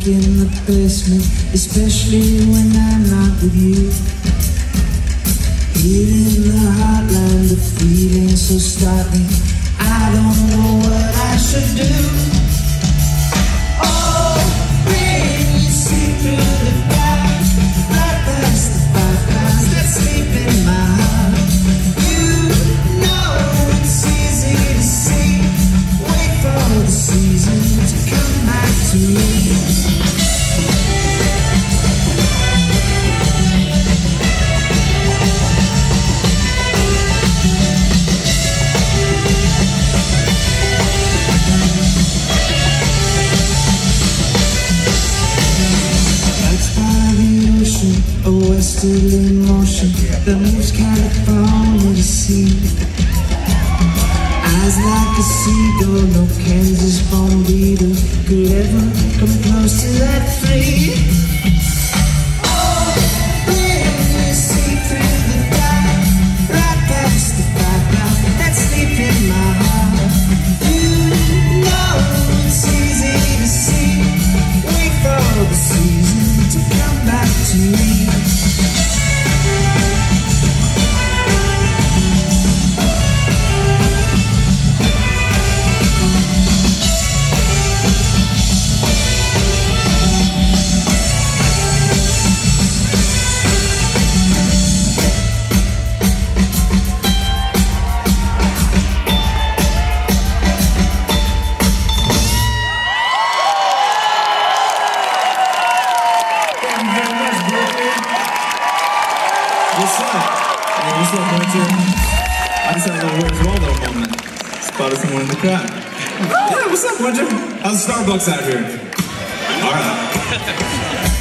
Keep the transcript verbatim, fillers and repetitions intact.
like in the basement, especially when I'm not with you. Here in the heartland of feeling so startling, I don't know what I should do. Oh, baby, you see through the bars, right past the fireflies that sleep in my heart. You know it's easy to see. Wait for the season to come back to me. A westerly motion that moves California to sea. Eyes like a seagull, no Kansas born beetle could ever come close to that free. Oh, baby, see through the dark, right past the firefly that sleep in my heart. You know it's easy to see. Wait for the season to come back to me. What's up? Hey, what's up, Hunter? I just had a little Where's Waldo moment. Spotted someone in the crowd. Yeah, what's up, Hunter? How's Starbucks out here? All right.